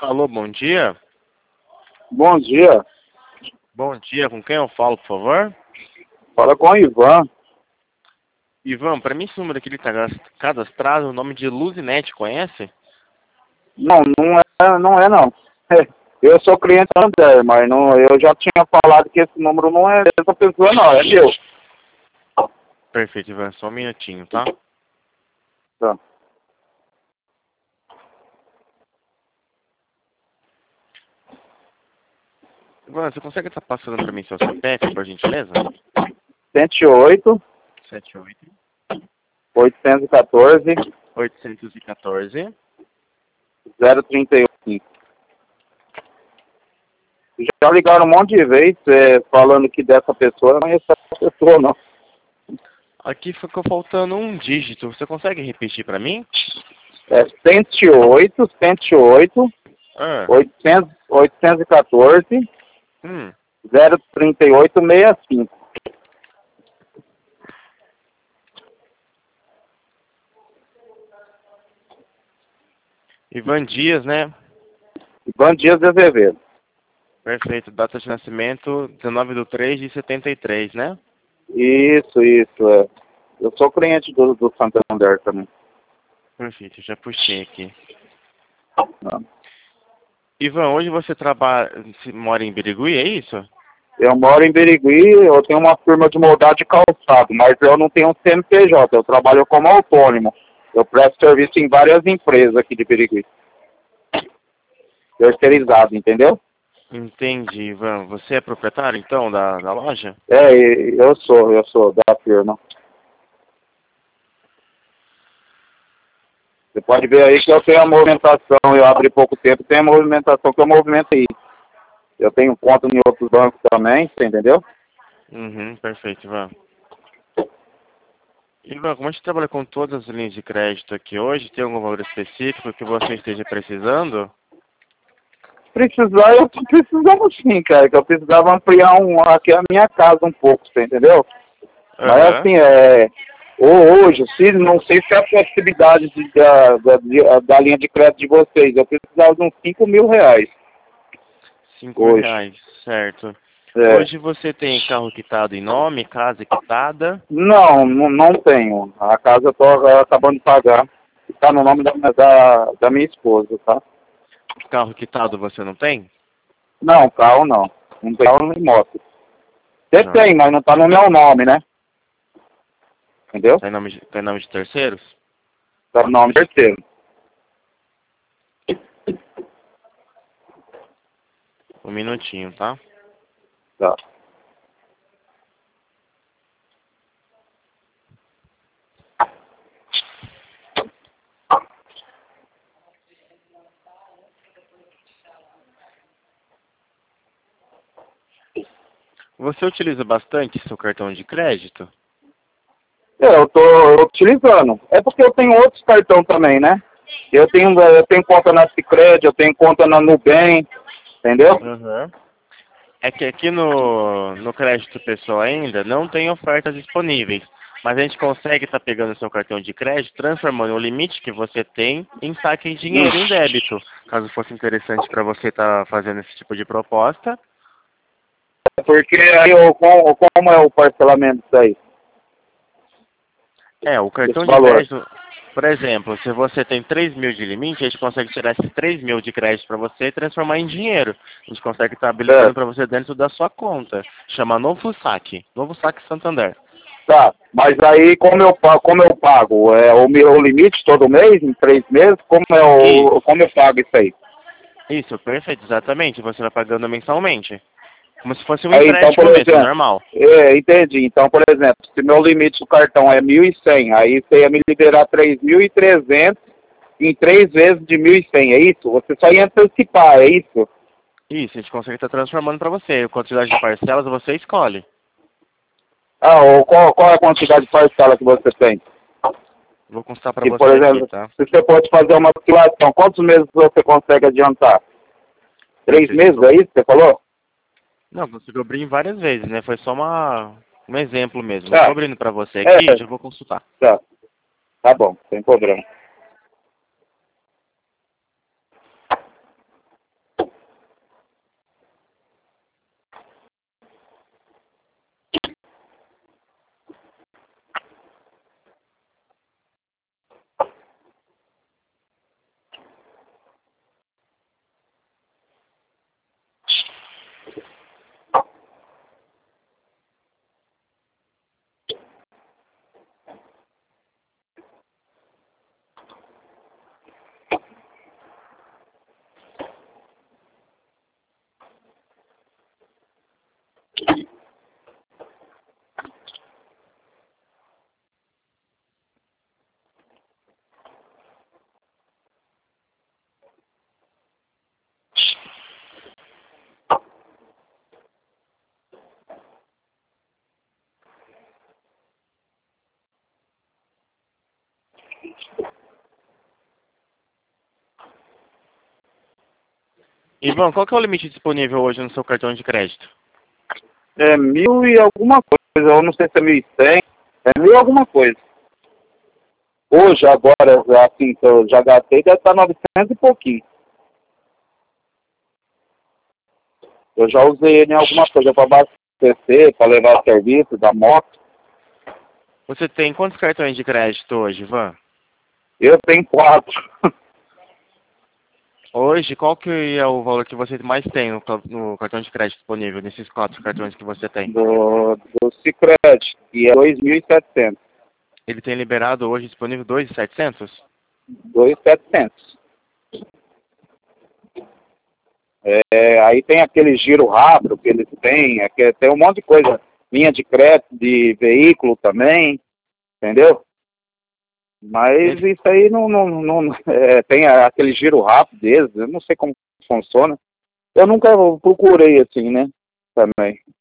Alô, bom dia. Bom dia. Bom dia, com quem eu falo, por favor? Fala com o Ivan. Ivan, para mim esse número aqui ele tá cadastrado o nome de Luzinete, conhece? Não. Eu sou cliente do André, mas não, eu já tinha falado que esse número não é dessa pessoa, não, é meu. Perfeito, Ivan, só um minutinho, tá? Tá. Ivan, você consegue estar passando para mim seu CPF, por gentileza? 108, 78 814, 814. 038. Já ligaram um monte de vezes falando que dessa pessoa, não é essa pessoa, não. Aqui ficou faltando um dígito. Você consegue repetir para mim? É 108, 814, Hum. 03865. Ivan Dias, né? Ivan Dias de Azevedo. Perfeito. Data de nascimento 19/3/73, né? Isso, é. Eu sou cliente do Santander também. Perfeito, já puxei aqui. Tá? Ivan, hoje você mora em Birigui, é isso? Eu moro em Birigui, eu tenho uma firma de moldagem de calçado, mas eu não tenho CNPJ, eu trabalho como autônomo. Eu presto serviço em várias empresas aqui de Birigui. Terceirizado, entendeu? Entendi, Ivan. Você é proprietário, então, da loja? É, eu sou da firma. Você pode ver aí que eu tenho a movimentação, eu abri pouco tempo, tem a movimentação que eu movimentei. Eu tenho conta em outros bancos também, você entendeu? Uhum, perfeito, Ivan. Ivan, como a gente trabalha com todas as linhas de crédito aqui hoje, tem algum valor específico que você esteja precisando? Precisar, eu tô precisando sim, cara, que eu precisava ampliar aqui a minha casa um pouco, você entendeu? Mas Aham. assim, hoje, se não sei se é a possibilidade da linha de crédito de vocês, eu precisava de uns R$ 5.000 5 mil hoje. reais, certo. É. Hoje você tem carro quitado em nome, casa quitada? Não tenho. A casa eu tô acabando de pagar. Está no nome da minha esposa, tá? Carro quitado você não tem? Não, carro não. Não tem carro nem moto. Você Não. tem, mas não tá no meu nome, né? Entendeu? Tá em nome de terceiros? Tá no nome terceiro. Um minutinho, tá? Tá. Você utiliza bastante seu cartão de crédito? Eu tô utilizando. É porque eu tenho outros cartões também, né? Eu tenho conta na Sicredi, eu tenho conta na Nubank, entendeu? Uhum. É que aqui no crédito pessoal ainda não tem ofertas disponíveis, mas a gente consegue estar pegando o seu cartão de crédito, transformando o limite que você tem em saque em dinheiro, em débito. Caso fosse interessante para você estar fazendo esse tipo de proposta. Porque aí como é o parcelamento disso aí? É, o Desse cartão de valor? crédito, por exemplo, se você tem 3 mil de limite, a gente consegue tirar esses 3 mil de crédito para você e transformar em dinheiro. A gente consegue estar habilitando Certo. para você dentro da sua conta. Chama Novo Saque Santander. Tá, mas aí como eu pago? É o meu limite todo mês, em 3 meses? Como eu pago isso aí? Isso, perfeito, exatamente. Você vai pagando mensalmente. Como se fosse um Aí então, por empréstimo mesmo, exemplo, normal. entendi. Então, por exemplo, se meu limite do cartão é 1.100, aí você ia me liberar 3.300 em 3 vezes de 1.100, é isso? Você só ia antecipar, é isso? Isso, a gente consegue estar transformando para você. A quantidade de parcelas você escolhe. Ah, ou qual é a quantidade de parcela que você tem? Vou constar para E, por você aqui, exemplo, tá? se você pode fazer uma simulação, quantos meses você consegue adiantar? 3 meses, Perfeito. é isso que você falou? Não, conseguiu abrir várias vezes, né? Foi só um exemplo mesmo. Eu tô Ah, abrindo para você aqui, é, já vou consultar. tá bom, sem problema. Ivan, qual que é o limite disponível hoje no seu cartão de crédito? É 1.000 e alguma coisa, eu não sei se é 1.100, é 1.000 e alguma coisa. Hoje, agora, assim, que eu já gastei, deve estar 900 e pouquinho. Eu já usei ele em alguma coisa para abastecer, para levar serviço da moto. Você tem quantos cartões de crédito hoje, Ivan? Eu tenho 4. Hoje, qual que é o valor que você mais tem no cartão de crédito disponível, nesses 4 cartões que você tem? do Sicredi, e é 2.700. Ele tem liberado hoje disponível 2.700? 2.700. Aí tem aquele giro rápido que eles têm, tem um monte de coisa. Linha de crédito de veículo também, entendeu? Mas isso aí tem aquele giro rápido deles, eu não sei como funciona. Eu nunca procurei assim, né? Também.